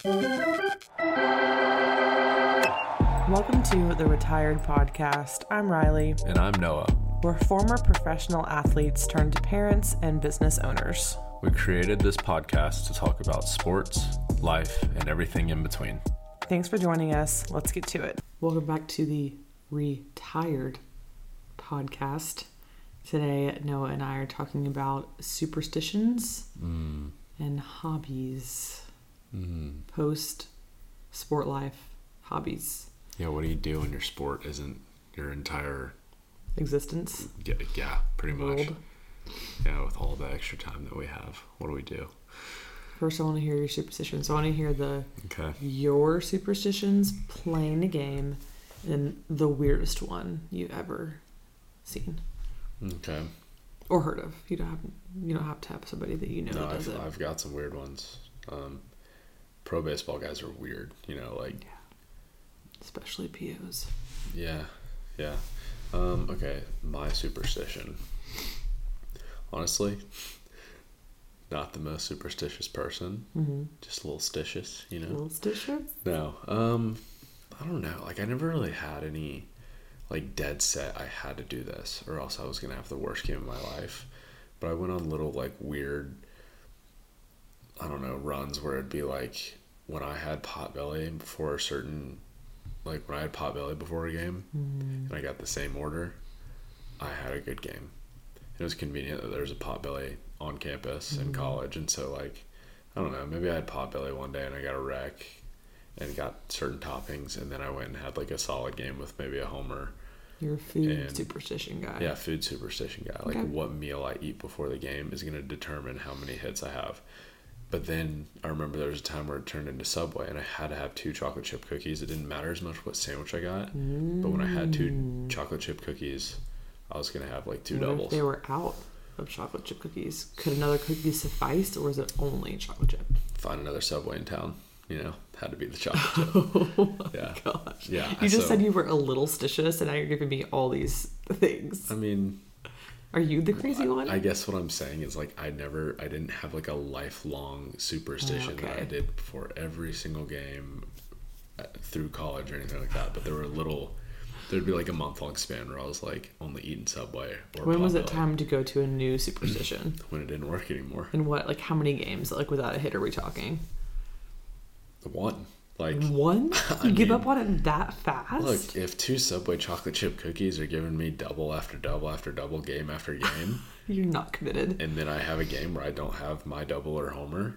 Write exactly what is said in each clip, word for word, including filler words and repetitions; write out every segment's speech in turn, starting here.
Welcome to the Retired Podcast. I'm Riley. And I'm Noah. We're former professional athletes turned parents and business owners. We created this podcast to talk about sports, life, and everything in between. Thanks for joining us. Let's get to it. Welcome back to the Retired Podcast. Today, Noah and I are talking about superstitions Mm. and hobbies. Mm. Post-sport life hobbies. Yeah, what do you do when your sport isn't your entire Existence. Yeah, yeah pretty much. World. Yeah, with all the extra time that we have, what do we do? First, I want to hear your superstitions. I want to hear the Okay. your superstitions playing the game and the weirdest one you've ever seen Okay. or heard of. You don't have you don't have to have somebody that you know No, that does I've, it. I've got some weird ones. Um, pro baseball guys are weird, you know, like, Especially P Os. yeah, yeah. Um, okay, my superstition. Honestly, not the most superstitious person. Mm-hmm. Just a little stitious, you know? Little stitches. No, um, I don't know. Like, I never really had any, like, dead set, I had to do this, or else I was going to have the worst game of my life. But I went on little, like, weird, I don't know, runs where it'd be like, when I had potbelly before a certain, like, when I had potbelly before a game, Mm. and I got the same order, I had a good game. It was convenient that there was a potbelly on campus in Mm. college, and so, like, I don't know, maybe I had potbelly one day and I got a wreck and got certain toppings, and then I went and had, like, a solid game with maybe a homer. You're a food And- superstition guy. Yeah, food superstition guy. Like, Okay. what meal I eat before the game is going to determine how many hits I have. But then I remember there was a time where it turned into Subway, and I had to have two chocolate chip cookies. It didn't matter as much what sandwich I got, Mm. but when I had two chocolate chip cookies, I was going to have, like, two What if doubles. they were out of chocolate chip cookies? Could another cookie suffice, or is it only chocolate chip? Find another Subway in town, you know, had to be the chocolate chip. Oh my Yeah. gosh. Yeah, You just so- said you were a little stitious, and now you're giving me all these things. I mean, Are you the crazy one? I guess what I'm saying is, like, I never, I didn't have, like, a lifelong superstition that I Okay. did before every single game uh, through college or anything like that. But there were little, there'd be like a month long span where I was like only eating Subway. Or When was it Potbelly time to go to a new superstition? When it didn't work anymore. And what, like, how many games, like, without a hit are we talking? The one, like, One? I You give mean, up on it that fast? look, if two Subway chocolate chip cookies are giving me double after double after double, game after game, You're not committed. and then I have a game where I don't have my double or homer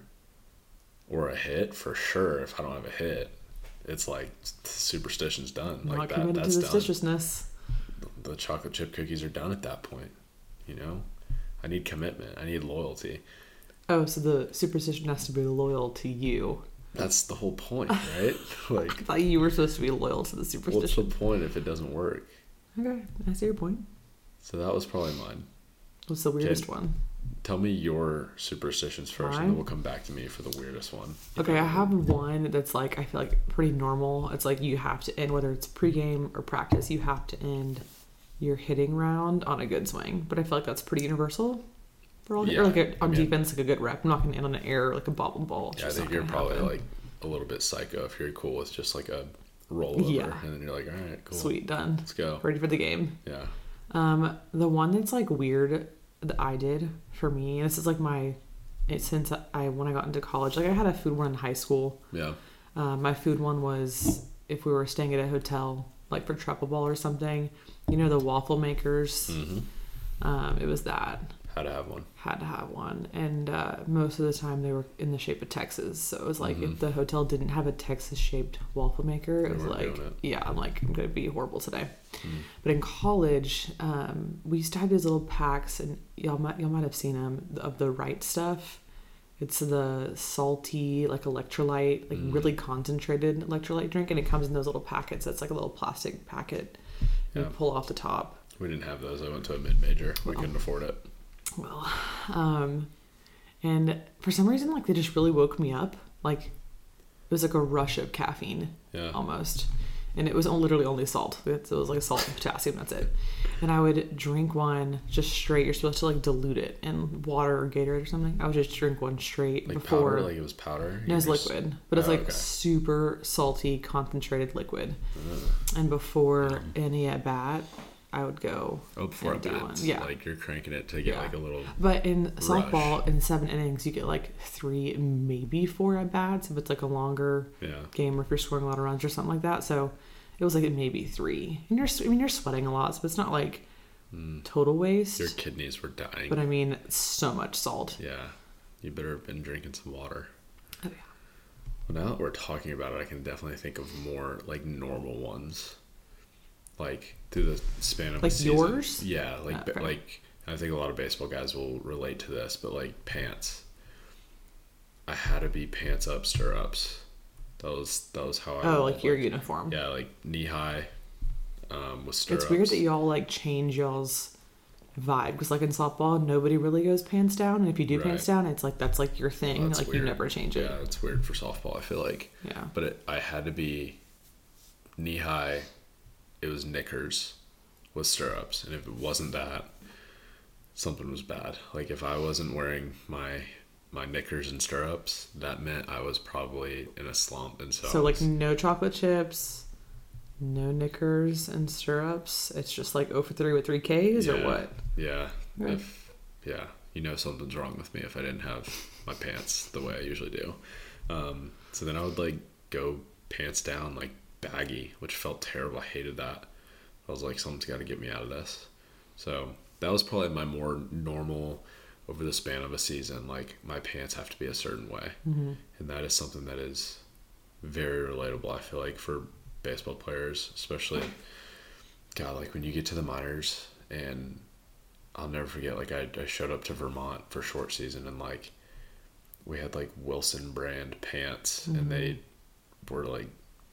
or a hit, for sure, if I don't have a hit, it's like superstition's done. Not Like, that, committed that's to the done. stitiousness. The chocolate chip cookies are done at that point, you know? I need commitment. I need loyalty. Oh, so the superstition has to be loyal to you. That's the whole point, right? Like, I thought you were supposed to be loyal to the what's the superstition. point if it doesn't work? Okay, I see your point. So that was probably mine. What's the weirdest Okay. one? Tell me your superstitions first, and Mine? then we'll come back to me for the weirdest one. Okay, I have one that's, like, I feel like pretty normal. It's like you have to end, whether it's pregame or practice, you have to end your hitting round on a good swing. But I feel like that's pretty universal for all. Yeah, or like a, I on mean- defense, like a good rep. I'm not gonna end on an error like a bobble ball. It's Yeah, I just think not you're gonna probably happen. like a little bit psycho if you're cool with just like a rollover, Yeah. and then you're like, all right, cool, Sweet, done. let's go. Ready for the game. Yeah. Um, the one that's like weird that I did for me, and this is like my, it, since I when I got into college, like I had a food one in high school. Yeah. Um, my food one was if we were staying at a hotel, like for travel ball or something, you know, the waffle makers. Mm-hmm. Um, it was that. How to have one. Had to have one, and uh, most of the time they were in the shape of Texas. So it was like Mhm. if the hotel didn't have a Texas-shaped waffle maker, They it was weren't like, doing it. yeah, I'm like I'm gonna be horrible today. Mm. But in college, um, we used to have these little packs, and y'all might y'all might have seen them of the right stuff. It's the salty, like electrolyte, like Mm. really concentrated electrolyte drink, and it comes in those little packets. It's like a little plastic packet. You Yeah. pull off the top. We didn't have those. I went to a mid-major. We Well. couldn't afford it. Well, um, and for some reason, like they just really woke me up. Like it was like a rush of caffeine Yeah. almost. and it was literally only salt. It was like salt and potassium. That's it. And I would drink one just straight. You're supposed to like dilute it in water or Gatorade or something. I would just drink one straight like before. Powder, like it was powder. No, it's just... liquid, but it's oh, like okay. super salty, concentrated liquid. Ugh. And before Yeah. any at bat, I would go. Oh, before and a do bat, one. Yeah. like you're cranking it to get Yeah. like a little. But in rush. softball, in seven innings, you get like three, maybe four at bats if it's like a longer Yeah. game or if you're scoring a lot of runs or something like that. So it was like maybe three. And you're, I mean, you're sweating a lot, so it's not like Mm. total waste. Your kidneys were dying. But I mean, so much salt. Yeah. You better have been drinking some water. Oh, yeah. Well, now that we're talking about it, I can definitely think of more like normal ones. Like through the span of Like a season. yours? Yeah, like Oh, okay. like I think a lot of baseball guys will relate to this, but like pants. I had to be pants up, stirrups. That was that was how I. Oh, rolled, like your uniform. Yeah, like knee high, um, with stirrups. It's weird that y'all like change y'all's vibe because like in softball, nobody really goes pants down, and if you do Right. pants down, it's like that's like your thing. Well, that's like weird. you never change it. Yeah, it's weird for softball. I feel like. Yeah. But it, I had to be knee high. It was knickers with stirrups, and if it wasn't that, something was bad. Like if I wasn't wearing my my knickers and stirrups, that meant I was probably in a slump. And so, So I like was- no chocolate chips, no knickers and stirrups. It's just like oh for three with three Ks or Yeah. what? yeah, Right. if yeah, you know something's wrong with me if I didn't have my pants the way I usually do. Um, so then I would like go pants down, like baggy, which felt terrible. I hated that. I was like, something's got to get me out of this. So that was probably my more normal over the span of a season. Like my pants have to be a certain way, Mm-hmm. and that is something that is very relatable. I feel like for baseball players, especially, God, like when you get to the minors, and I'll never forget. Like I, I showed up to Vermont for short season, and like we had like Wilson brand pants, Mhm. and they were like,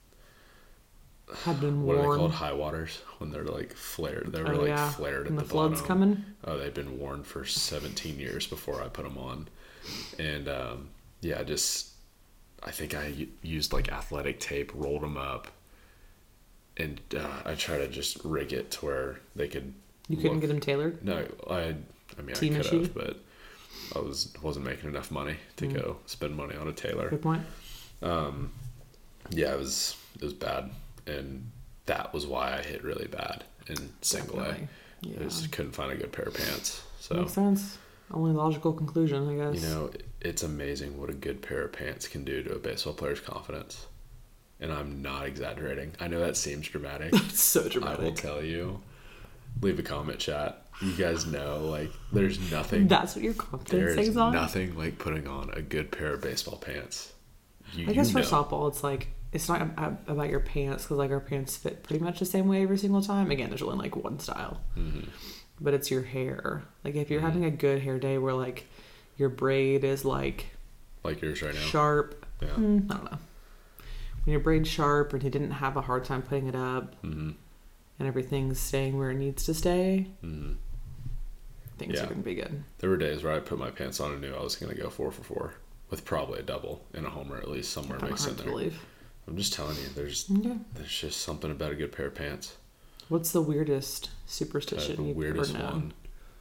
Had been what are they worn. called? High waters, when they're like flared. They were Oh, like yeah. flared at And the, the flood's bottom. coming. Oh, they've been worn for seventeen years before I put them on. And um, yeah, just, I think I u- used like athletic tape, rolled them up, and uh, I tried to just rig it to where they could. You couldn't look- get them tailored. No, I. I mean, Team I could issue? have, but I was wasn't making enough money to Mm. go spend money on a tailor. Good point. Um, yeah, it was it was bad, and that was why I hit really bad in single A. Definitely. Yeah. I just couldn't find a good pair of pants. So Makes sense. Only logical conclusion, I guess. you know, it- it's amazing what a good pair of pants can do to a baseball player's confidence. And I'm not exaggerating. I know that seems dramatic. It's so I will dramatic. tell you. Leave a comment, chat. You guys know, like, there's nothing. That's what your There confidence is thing's on. nothing like putting on a good pair of baseball pants. You, I guess you for know. softball, it's like it's not ab- about your pants because like our pants fit pretty much the same way every single time. Again, there's only like one style, Mhm. but it's your hair. Like if you're Mhm. having a good hair day where like your braid is like Like yours right now. sharp, Yeah. mm, I don't know. When your braid's sharp and he didn't have a hard time putting it up Mm-hmm. and everything's staying where it needs to stay, Mm-hmm. things Yeah. are gonna be good. There were days where I put my pants on and knew I was going to go four for four with probably a double and a homer at least somewhere Kinda mixed in hard to there. believe. I'm just telling you, there's Okay. there's just something about a good pair of pants. What's the weirdest Uh, superstition the you've weirdest ever known? one.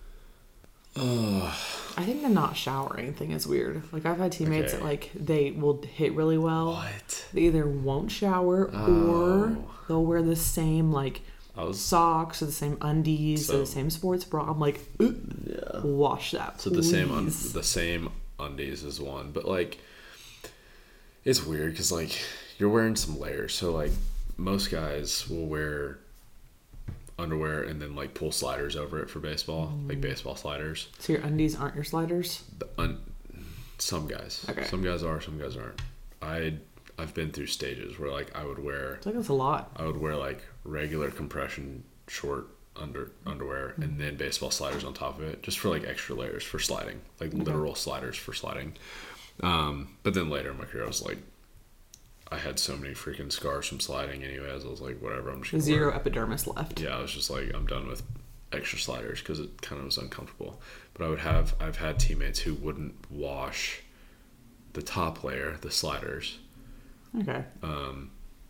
Oh, I think the not showering thing is weird. Like I've had teammates Okay. that like they will hit really well. what? They either won't shower or Oh. they'll wear the same like I was socks or the same undies or So- the same sports bra. I'm like, "Ooh, yeah. wash that. So the same un- please." the same undies is one, but like it's weird because like you're wearing some layers. So like most guys will wear underwear and then like pull sliders over it for baseball, Mm. like baseball sliders. So your undies aren't your sliders. The un- some guys, Okay. some guys are, some guys aren't. I I've been through stages where like I would wear I feel like that's a lot. I would wear like regular compression short under underwear Mm-hmm. and then baseball sliders on top of it, just for like extra layers for sliding, like Okay. literal sliders for sliding. Um, but then later in my career, I was like, I had so many freaking scars from sliding. Anyways, I was like, whatever. I'm just gonna Zero wear- epidermis left. Yeah, I was just like, I'm done with extra sliders because it kind of was uncomfortable. But I would have I've had teammates who wouldn't wash the top layer, the sliders. Okay. Um,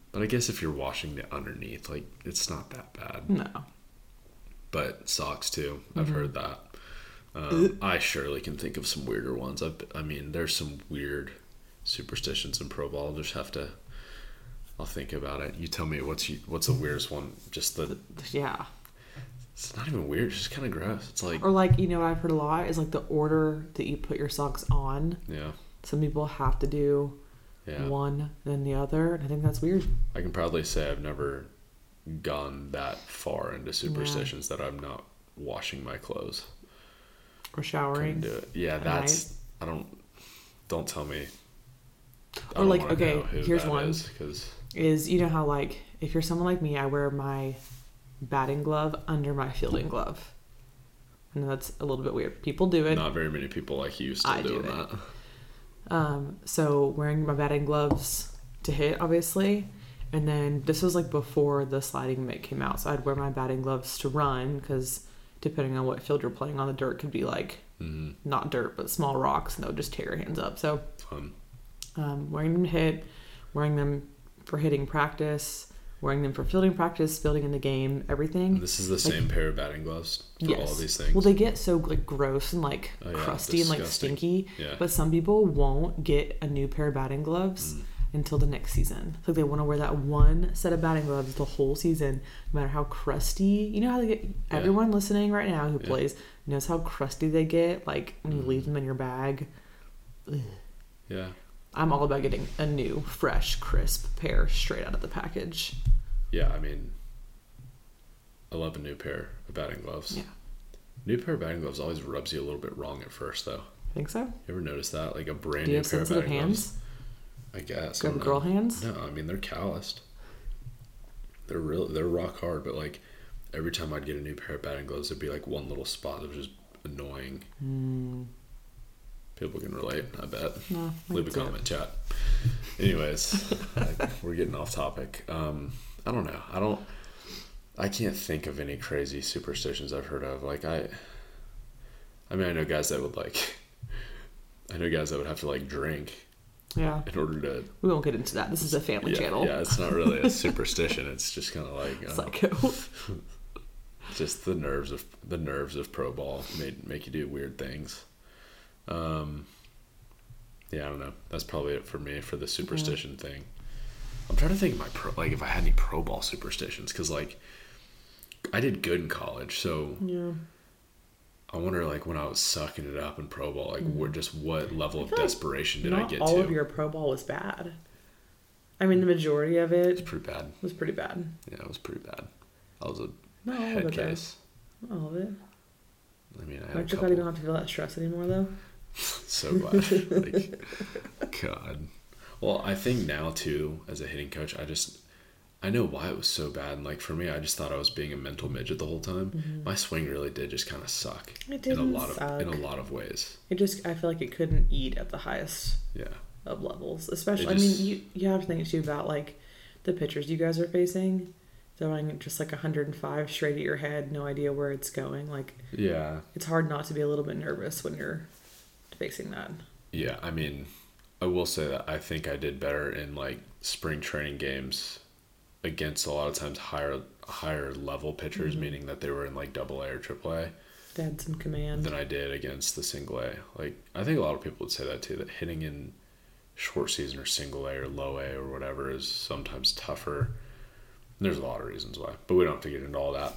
But I guess if you're washing the underneath, like, it's not that bad. No. But socks too. I've Mm-hmm. heard that. Um, I surely can think of some weirder ones. I've, I mean, there's some weird superstitions in pro ball. I'll just have to. I'll think about it. You tell me what's you, what's the weirdest one? Just the. Yeah. It's not even weird. It's just kind of gross. It's like. Or like, you know what I've heard a lot is like the order that you put your socks on. Yeah. Some people have to do Yeah. one then the other, and I think that's weird. I can proudly say I've never gone that far into superstitions that I'm not washing my clothes. Or showering. Couldn't do it. Yeah, at that's. I don't. Don't tell me. I Or don't like, wanna okay, know who here's that one. is, 'cause Is you know how like if you're someone like me, I wear my batting glove under my fielding glove. I know that's a little bit weird. People do it. not very many people like you still I do doing it. that. Um, so wearing my batting gloves to hit, obviously, and then this was like before the sliding mitt came out. So I'd wear my batting gloves to run because depending on what field you're playing on, the dirt could be like Mm-hmm. not dirt but small rocks, and they'll just tear your hands up. So Fun. um, wearing them to hit, wearing them for hitting practice, wearing them for fielding practice, fielding in the game, everything. This is the Like- same pair of batting gloves for all Yes. of these things. Well, they get so like gross and like Oh, yeah, crusty and like disgusting. stinky. Yeah. But some people won't get a new pair of batting gloves Mm. until the next season. So they want to wear that one set of batting gloves the whole season, no matter how crusty. You know how they get. Everyone listening right now who Yeah. plays knows how crusty they get. Like when you Mm. leave them in your bag. Ugh. Yeah. I'm all about getting a new, fresh, crisp pair straight out of the package. Yeah, I mean, I love a new pair of batting gloves. Yeah. New pair of batting gloves always rubs you a little bit wrong at first, though. Think so? You ever notice that? Like a brand Do you new have pair of sensitive batting hands? gloves. I guess. Do you I have don't girl know. hands? No, I mean they're calloused. They're real. They're rock hard, but like every time I'd get a new pair of batting gloves, there'd be like one little spot that was just annoying. Mm, People can relate, I bet. no. I Leave a can see it. comment, chat. Anyways, like, we're getting off topic. Um, I don't know. I don't. I can't think of any crazy superstitions I've heard of. Like I. I mean, I know guys that would like. I know guys that would have to like drink Yeah. in order to. We won't get into that. This is a family Yeah, channel. yeah, it's not really a superstition. It's just kind of like uh, Psycho. just the nerves of the nerves of pro ball make make you do weird things. Um, yeah, I don't know. That's probably it for me for the superstition thing. I'm trying to think of my pro like if I had any pro ball superstitions because like I did good in college, so Yeah. I wonder like when I was sucking it up in pro ball, like what just what level of feel like desperation did Not I get all to? of your pro ball was bad. I mean, the majority of It's it pretty bad. was pretty bad. Yeah, it was pretty bad. I was a Not all head of it, though. case. Not all of it. I mean, I had a Aren't you couple. glad you don't have to feel that stress anymore, though? So glad. Like, God. Well, I think now too, as a hitting coach, I just I know why it was so bad. And like for me, I just thought I was being a mental midget the whole time. Mm-hmm. My swing really did just kind of suck It in a didn't lot of suck. in a lot of ways. It just, I feel like it couldn't eat at the highest Yeah. of levels. Especially, It just- I mean, you, you have to think too about like the pitchers you guys are facing. Throwing just like one hundred five straight at your head, no idea where it's going. Like, Yeah. it's hard not to be a little bit nervous when you're facing that. Yeah. I mean, I will say that I think I did better in like spring training games against a lot of times higher higher level pitchers, Mhm. meaning that they were in like double A or triple A. They had some command. Than I did against the single A. Like I think a lot of people would say that too. That hitting in short season or single A or low A or whatever is sometimes tougher. There's a lot of reasons why, but we don't have to get into all that.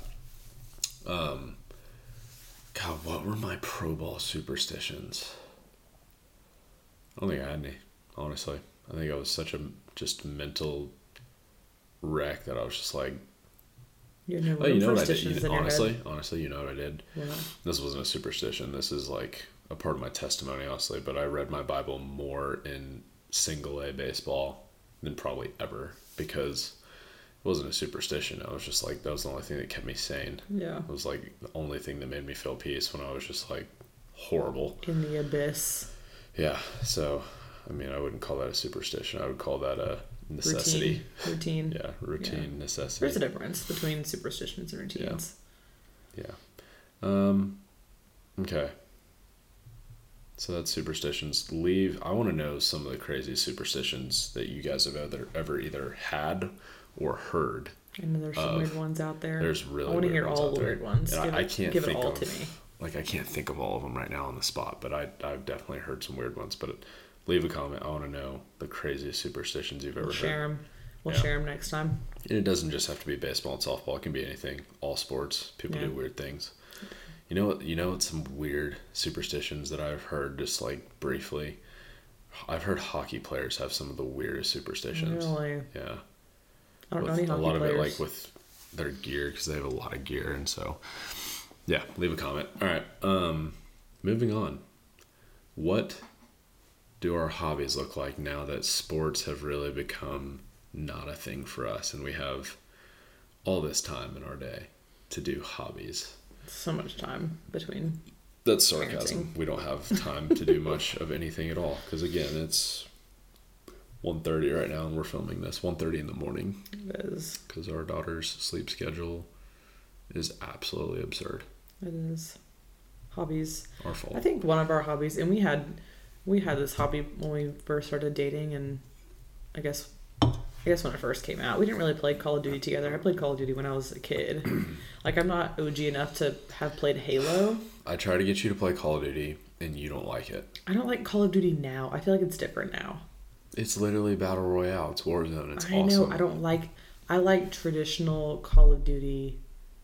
Um, God, what were my pro ball superstitions? I don't think I had any. Honestly, I think I was such a just mental wreck that I was just like, You had no oh, you room know for what I did? superstitions You, in your honestly, head. honestly, you know what I did? Yeah. This wasn't a superstition. This is like a part of my testimony, honestly. But I read my Bible more in single A baseball than probably ever because it wasn't a superstition. I was just like, that was the only thing that kept me sane. Yeah. It was like the only thing that made me feel peace when I was just like horrible. In the abyss. Yeah. So, I mean, I wouldn't call that a superstition. I would call that a necessity. Routine. Routine. Yeah. Routine, necessity. There's a difference between superstitions and routines. Yeah. Um, okay. So that's superstitions. Leave. I want to know some of the crazy superstitions that you guys have ever, ever either had or heard. I know there's some of. weird ones out there. There's really I want to weird hear ones all out the there. weird ones. And Give I, I it- can't give think it all of, to me. like, I can't think of all of them right now on the spot, but I, I've definitely heard some weird ones. But leave a comment. I want to know the craziest superstitions you've ever We'll heard. share them. We'll Yeah. share them next time. And it doesn't just have to be baseball and softball. It can be anything. All sports. People Yeah. do weird things. You know what? You know what? Some weird superstitions that I've heard just like briefly. I've heard hockey players have some of the weirdest superstitions. Really? Yeah. I don't With know any a hockey lot players. of it like with their gear because they have a lot of gear, and so yeah. Leave a comment. All right. Um, moving on. What do our hobbies look like now that sports have really become not a thing for us, and we have all this time in our day to do hobbies? So much time between. That's sarcasm. Parenting. We don't have time to do much of anything at all because again, it's one thirty right now, and we're filming this one thirty in the morning It is. because our daughter's sleep schedule is absolutely absurd. It is. Hobbies. Our fault. I think one of our hobbies, and we had, we had this hobby when we first started dating, and I guess, I guess when it first came out, we didn't really play Call of Duty together. I played Call of Duty when I was a kid. Like, I'm not O G enough to have played Halo. I try to get you to play Call of Duty, and you don't like it. I don't like Call of Duty now. I feel like it's different now. It's literally Battle Royale. It's Warzone. It's I awesome. know. I don't like. I like traditional Call of Duty.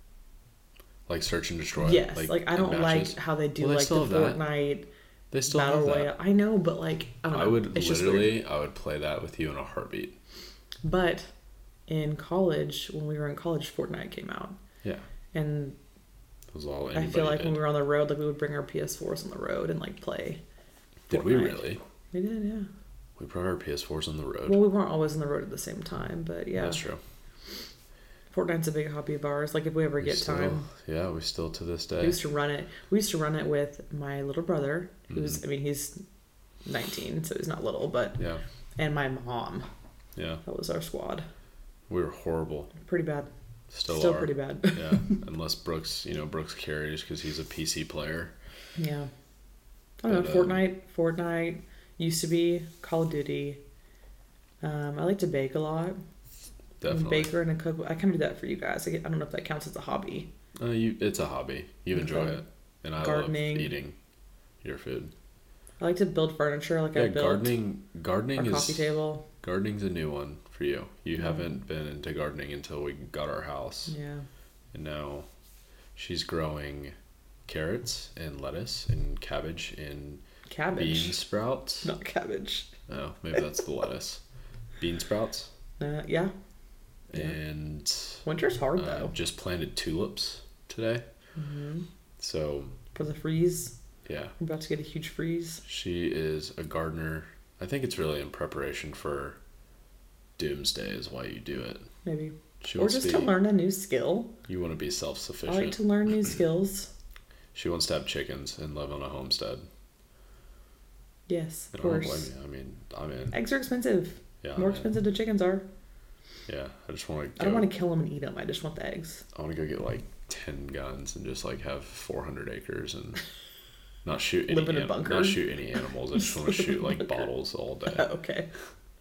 Like Search and Destroy. Yes, like, I in don't like matches. how they do Well, they like the still have that. Fortnite They still Battle have that. Royale. I know, but like I don't know. I would It's just weird. literally, I would play that with you in a heartbeat. But in college, when we were in college, Fortnite came out, Yeah. and It was all I anybody feel like did. when we were on the road, like we would bring our P S fours on the road and like play. Did we Fortnite. really? We did, yeah. We brought our P S fours on the road. Well, we weren't always on the road at the same time, but yeah. That's true. Fortnite's a big hobby of ours. Like if we ever We get still, time, Yeah, we still to this we day. used to run it. We used to run it with my little brother, who's Mhm. I mean he's nineteen, so he's not little, but Yeah. and my mom. Yeah. That was our squad. We were horrible. Pretty bad. Still, Still are. pretty bad. Yeah. Unless Brooks, you know, Brooks carries because he's a P C player. Yeah. I don't know. But, um, Fortnite. Fortnite used to be Call of Duty. Um, I like to bake a lot. I'm a Definitely. baker and a cook. I kind of do that for you guys. I, get, I don't know if that counts as a hobby. Uh, you, it's a hobby. You enjoy Okay. it, and I Gardening. love eating your food. I like to build furniture. Like I Yeah, built gardening. Gardening our is coffee table. gardening's a new one for you. You Yeah. haven't been into gardening until we got our house, Yeah. and now she's growing carrots and lettuce and cabbage and Cabbage. bean sprouts. Not cabbage. Oh, maybe that's the lettuce. Bean sprouts. Uh, yeah. Yeah. And Winter's hard uh, though. just planted tulips today. hmm So For the freeze. yeah, We're about to get a huge freeze. she is a gardener. I think it's really in preparation for doomsday is why you do it. Maybe. She Or wants just to to be, learn a new skill. you want to be I self-sufficient. like to learn new skills. She wants to have chickens and live on a homestead. Yes, of And I don't course. blame you. I mean, I'm in. Eggs are expensive. Yeah, More I'm in. expensive than chickens are. Yeah, I just want to. I don't want to kill them and eat them. I just want the eggs. I want to go get like ten guns and just like have four hundred acres and not shoot any. Live in a an- bunker. Not shoot any animals. I just want to Live in a shoot like bunker. bottles all day. okay.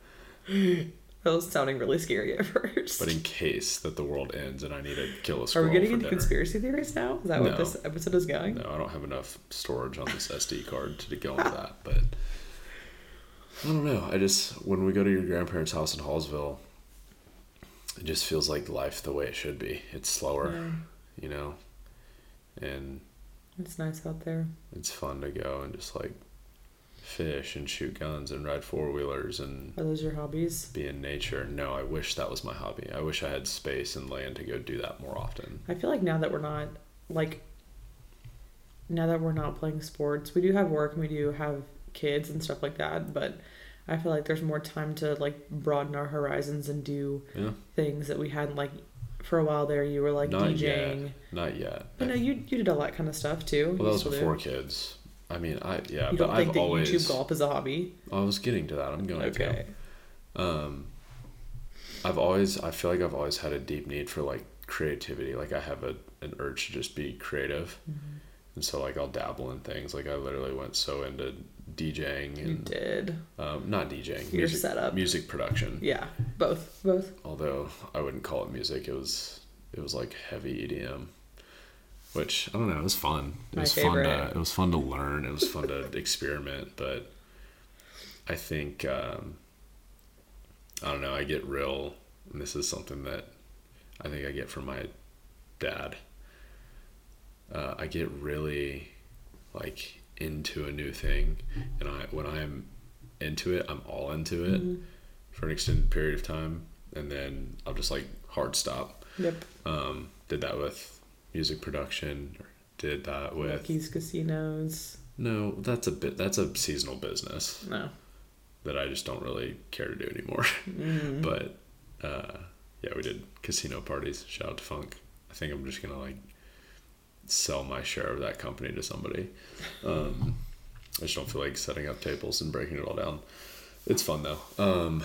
That was sounding really scary at first. But in case that the world ends and I need to kill a Are squirrel we getting for into dinner. conspiracy theories now? Is that No. what this episode is going? No, I don't have enough storage on this S D card to go into that. But I don't know. I just when we go to your grandparents' house in Hallsville, it just feels like life the way it should be. It's slower, Yeah. you know, and It's nice out there. it's fun to go and just like fish and shoot guns and ride four wheelers and Are those your hobbies? be in nature. No, I wish that was my hobby. I wish I had space and land to go do that more often. I feel like now that we're not like now that we're not playing sports, we do have work and we do have kids and stuff like that, but I feel like there's more time to like broaden our horizons and do Yeah. things that we hadn't like for a while there you were like Not DJing. yet. Not yet. But no, you you did all that kind of stuff too. Well, that You was still do. before kids. I mean, I yeah, You but don't think I've that always. YouTube golf is a hobby? I was getting to that. I'm going Okay. to. Um, I've always. I feel like I've always had a deep need for like creativity. Like I have a an urge to just be creative. Mm-hmm. And so like I'll dabble in things. Like I literally went so into DJing and You did. Um, not DJing. Your music, setup. Music production. Yeah, both, both. Although I wouldn't call it music. It was it was like heavy E D M, which I don't know. It was fun. It My was favorite. fun to. It was fun to learn. It was fun to experiment. But I think um, I don't know. I get real. And this is something that I think I get from my dad. Uh, I get really like into a new thing, and I when I'm into it, I'm all into it Mm-hmm. for an extended period of time, and then I'll just like hard stop. Yep. Um, did that with music production. Did that with Rockies Casinos. no. That's a bit. That's a seasonal business No. that I just don't really care to do anymore. Mm. But uh, yeah, we did casino parties. Shout out to Funk. I think I'm just gonna like sell my share of that company to somebody. Um, I just don't feel like setting up tables and breaking it all down. It's fun though. Um,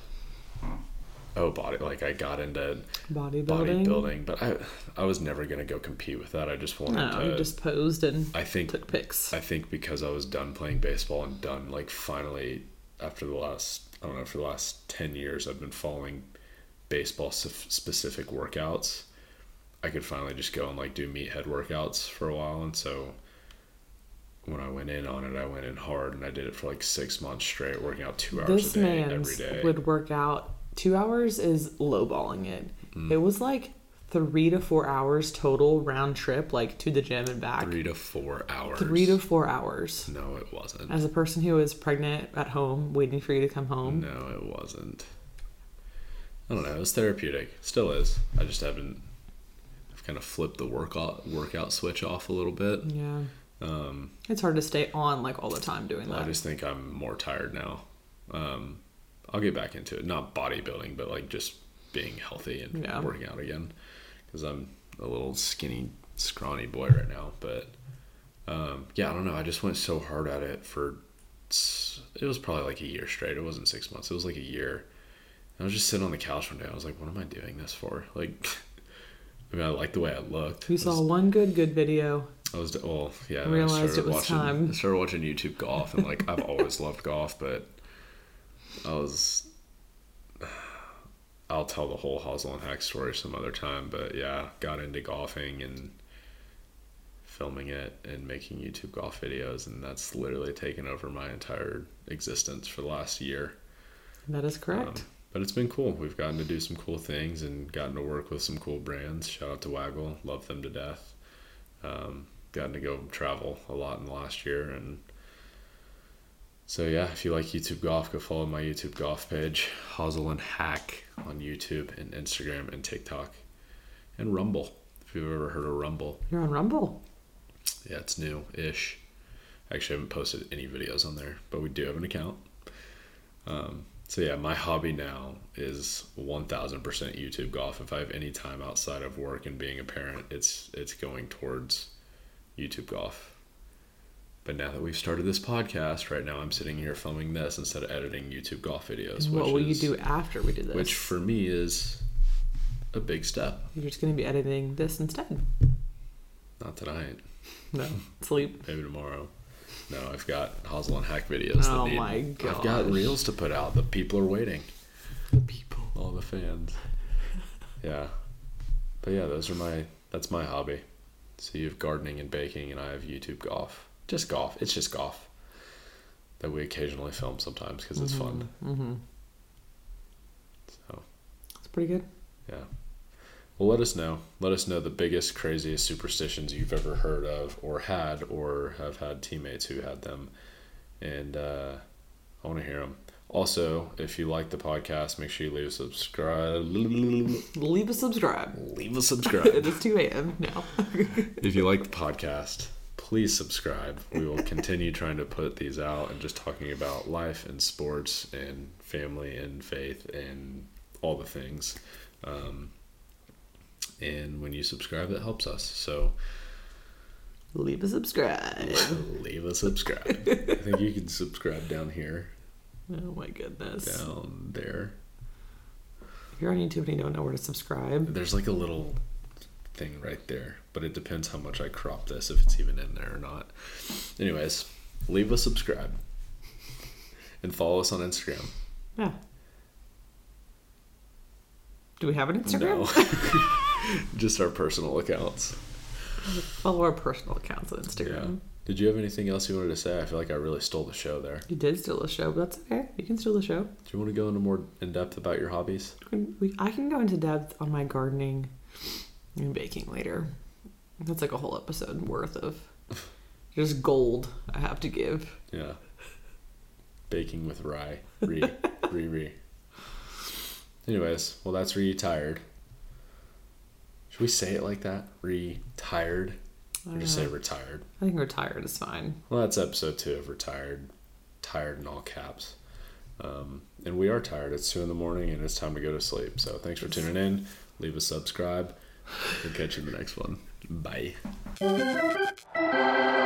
oh, body like I got into Bodybuilding. bodybuilding, but I I was never gonna go compete with that. I just wanted No, to. you just posed and I think took pics. I think because I was done playing baseball and done like finally after the last I don't know for the last ten years I've been following baseball specific workouts. I could finally just go and like do meathead workouts for a while, and so when I went in on it, I went in hard, and I did it for like six months straight, working out two hours This a day man every day. would work out two hours is lowballing it. Mm. It was like three to four hours total round trip, like to the gym and back. Three to four hours. Three to four hours. No, it wasn't. As a person who is pregnant at home, waiting for you to come home. No, it wasn't. I don't know. It was therapeutic. Still is. I just haven't. I've kind of flipped the workout workout switch off a little bit. Yeah. Um, It's hard to stay on like all the time doing that. I just think I'm more tired now. Um, I'll get back into it. Not bodybuilding, but like just being healthy and Yeah. working out again. Because I'm a little skinny, scrawny boy right now. But um, yeah, I don't know. I just went so hard at it for. It was probably like a year straight. It wasn't six months. It was like a year. I was just sitting on the couch one day. I was like, what am I doing this for? Like, I mean, I liked the way I looked. You I saw was, one good, good video. I was, well, yeah. and I Realized started it was watching, time. I started watching YouTube golf, and like, I've always loved golf, but I was, I'll tell the whole Hosel and Hack story some other time, but yeah, got into golfing and filming it and making YouTube golf videos, and that's literally taken over my entire existence for the last year. That is correct. Um, but it's been cool. We've gotten to do some cool things and gotten to work with some cool brands. Shout out to Waggle. Love them to death. Um, gotten to go travel a lot in the last year. And so, yeah, if you like YouTube golf, go follow my YouTube golf page. Hosel and Hack on YouTube and Instagram and TikTok. And Rumble, if you've ever heard of Rumble. You're on Rumble. Yeah, it's new-ish. Actually, I haven't posted any videos on there, but we do have an account. Um, so yeah, my hobby now is one thousand percent YouTube golf. If I have any time outside of work and being a parent, it's it's going towards YouTube golf. But now that we've started this podcast, right now I'm sitting here filming this instead of editing YouTube golf videos. What which will is, you do after we do this? Which for me is a big step. You're just going to be editing this instead. Not tonight. No, sleep. Maybe tomorrow. No, I've got Hosel and Hack videos. Oh that need, my gosh. I've got reels to put out. The people are waiting. The people. All the fans. Yeah. But yeah, those are my, that's my hobby. So you have gardening and baking, and I have YouTube golf. Just golf. It's just golf. That we occasionally film sometimes because it's Mm-hmm. fun. Mm-hmm. So, It's pretty good. yeah. Well, let us know. Let us know the biggest, craziest superstitions you've ever heard of or had or have had teammates who had them. And uh, I want to hear them. Also, if you like the podcast, make sure you leave a subscribe. Leave a subscribe. Leave a subscribe. It is two a.m. now. If you like the podcast, please subscribe. We will continue trying to put these out and just talking about life and sports and family and faith and all the things. Um, and when you subscribe, that helps us. So Leave a subscribe. leave a subscribe. I think you can subscribe down here, Oh my goodness. down there. If you're on YouTube and you don't know where to subscribe, There's like a little thing right there. But it depends how much I crop this, if it's even in there or not. Anyways, leave a subscribe. And follow us on Instagram. Yeah. Do we have an Instagram? No. Just our personal accounts. Follow our personal accounts on Instagram. Yeah. Did you have anything else you wanted to say? I feel like I really stole the show there. You did steal the show, but that's okay. You can steal the show. Do you want to go into more in depth about your hobbies? We, I can go into depth on my gardening and baking later. That's like a whole episode worth of just gold I have to give. Yeah. Baking with rye. Re. re, re. Anyways, well, that's retired. Should we say it like that? Retired? Or just say retired? I think retired is fine. Well, that's episode two of Retired. Tired in all caps. Um, and we are tired. It's two in the morning and it's time to go to sleep. So thanks for tuning in. Leave a subscribe. We'll catch you in the next one. Bye.